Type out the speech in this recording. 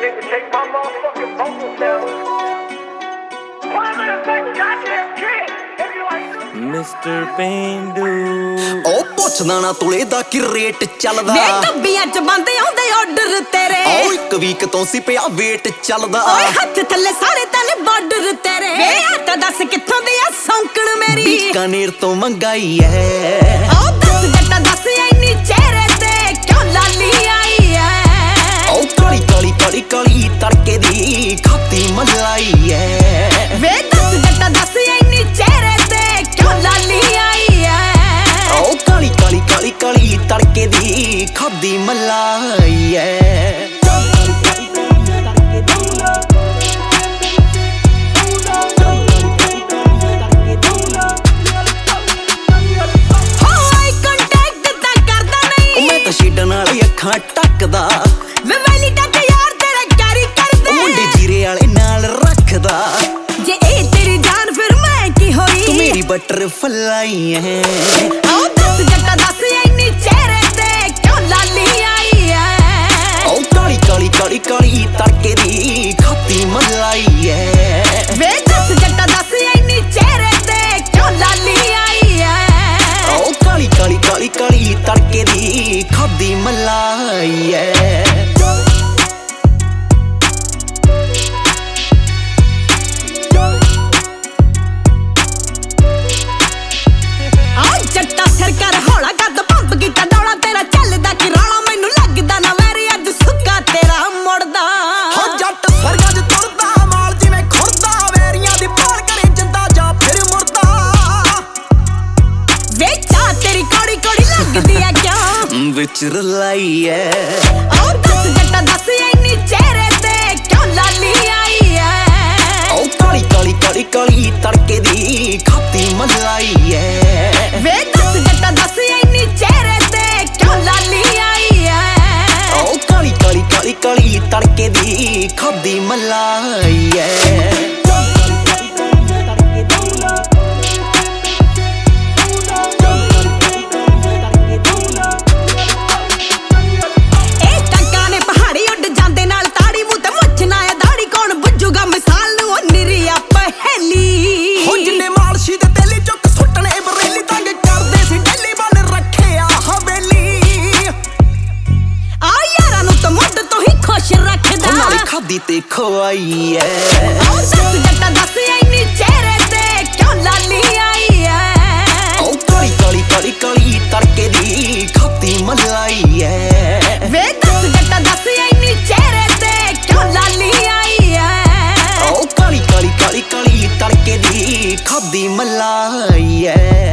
nigga take my motherfucking vocal sample. Why am I a fucking goddamn kid? If you like Mr. Pendu ओ पुछदा ना तुले दा की rate चलदा वे डब्बियां च बंद आउंदे आर्डर तेरे ओ एक वीक तो सी पिया वेट चलदा ओए हत्थ थल्ले सारे तले बॉर्डर तेरे वे आता दस कित्थों दी आ सौंकण मेरी बीकानेर तो मंगाई है ओ दस जट्टा दस इन्नी चेहरे ते क्यों लाली आई है ओ काली काली काली काली तड़के दी खाती मलाई है वे दस जट्टा दस इन्नी चेहरे ते क्यों लाली आई है ओ काली काली काली काली तड़के दी खादी मलाई है ਛੇਡਣ ਵਾਲੀ ਅੱਖਾਂ ਟੱਕਦਾ ਵੇ ਵੈਲੀ ਟੱਕ ਯਾਰ ਤੇਰਾ ਕੈਰੀ ਕਰਦੇ ਮੁੰਡੇ ਜੀਰੇ ਵਾਲੇ ਨਾਲ ਰੱਖਦਾ ਜੇ ਇਹ ਤੇਰੀ ਜਾਨ ਫਿਰ ਮੈਂ ਕੀ ਹੋਈ ਤੂੰ ਮੇਰੀ ਬਟਰਫਲਾਈ ਹੈ ਆਓ ਦਸ ਜੱਟਾ ਦਸ ਇੰਨੀ ਚਿਹਰੇ ਤੇ ਕਿਉਂ ਲਾਲੀ ਆਈ ਹੈ ਉਹ ਕਾਲੀ ਕਾਲੀ ਕਾਲੀ ਕਾਲੀ ਤੜਕੇ ਦੀ ਖਾਤੀ ਮਲਾਈ ਹੈ ਵੇ ਦਸ ਜੱਟਾ ਦਸ ਇੰਨੀ ਚਿਹਰੇ ਤੇ ਕਿਉਂ ਲਾਲੀ ਆਈ ਹੈ ਉਹ ਕਾਲੀ ਕਾਲੀ ਕਾਲੀ ਕਾਲੀ ਤੜਕੇ ਦੀ ਖਾਦੀ ਮਲਾਈ ਹੈ ਜੱਟਾ ਸਿਰ ਕਰ ਹੌਲਾ ਕੱਦ ਪੰਪ ਕੀਤਾ ਦੌੜਾ ਤੇਰਾ ਚੱਲਦਾ ਕਿ ਰੌਲਾ ਮੈਨੂੰ ਲੱਗਦਾ ਨਾ ਵੈਰੀ ਅੱਜ ਸੁੱਕਾ ਤੇਰਾ ਮੁੜਦਾ ਹੋ ਜੱਟ ਸਰਗਾਂ 'ਚ ਤੁਰਦਾ ਮਾਲ ਜਿਵੇਂ ਖੁਰਦਾ ਵੈਰੀਆਂ ਦੀ ਪਾਲ ਕਰੇ ਜਿੰਦਾ ਜਾਂ ਫਿਰ ਮੁਰਦਾ ਵੇ ਚਾਹ ਤੇਰੀ ਕੋੜੀ ਕੋੜੀ ਲੱਗਦੀ ਆ ਕਿਉਂ ਵਿੱਚ ਰਲਾਈ ਹੈ ਆਓ ਦਸ ਜੱਟਾ ਦਸ ਇੰਨੀ ਚਿਹਰੇ ਤੇ ਕਿਉਂ ਲਾਲੀ ਆਈ ਹੈ ਉਹ ਕਾਲੀ ਕਾਲੀ ਕਾਲੀ ਕਾਲੀ ਤੜਕੇ ਦੀ ਖਾਤੀ ਮਲਾਈ ਹੈ ਵੇ ਦਸ ਜੱਟਾ ਦਸ ਇੰਨੀ ਚਿਹਰੇ ਤੇ ਕਿਉਂ ਲਾਲੀ ਆਈ ਹੈ ਉਹ ਕਾਲੀ ਕਾਲੀ ਕਾਲੀ ਕਾਲੀ ਤੜਕੇ ਦੀ ਖਾਦੀ ਮਲਾਈ ਹੈ ਇਹ ਟੰਕਾਂ ਨੇ ਪਹਾੜੀ ਉੱਡ ਜਾਂਦੇ ਨਾਲ ਤਾੜੀ ਮੂੰਹ ਤੇ ਮੁੱਛ ਨਾ ਆ ਦਾੜੀ ਕੌਣ ਬੁੱਝੂਗਾ ਮਿਸਾਲ ਨੂੰ ਉਹ ਨਿਰੀ ਆ ਪਹਿਲੀ ਹੋ ਜਿੰਨੇ ਮਾਲਸ਼ੀ ਦੇ ਤੇਲੀ ਚੁੱਕ ਸੁੱਟਣੇ ਬਰੇਲੀ ਤੰਗ ਕਰਦੇ ਸੀ ਡੇਲੀ ਬਣ ਰੱਖਿਆ ਹਵੇਲੀ ਆ ਯਾਰਾਂ ਨੂੰ ਤਾਂ ਮੁੱਢ ਤੋਂ ਹੀ ਖੁਸ਼ ਰੱਖਦਾ ਨਾਲੇ ਖਾਦੀ ਤੇ ਖਵਾਈ ਹੈ ਆਓ ਦਸ ਜੱਟਾ ਦਸ ਇੰਨੀ ਚਿਹਰੇ ਤੇ ਕਿਉਂ ਲਾਲੀ ਆਈ ਹੈ ਉਹ ਕਾਲੀ ਕਾਲੀ ਕਾਲੀ ਕਾਲੀ ਤੜਕੇ ਦੀ ਖਾਤੀ ਮਲਾਈ ਹੈ ਵੇ ਦਸ ਜੱਟਾ ਦਸ ਇੰਨੀ ਚਿਹਰੇ ਤੇ ਕਿਉਂ ਲਾਲੀ ਆਈ ਹੈ ਉਹ ਕਾਲੀ ਕਾਲੀ ਕਾਲੀ ਕਾਲੀ ਤੜਕੇ ਦੀ ਖਾਦੀ ਮਲਾਈ ਹੈ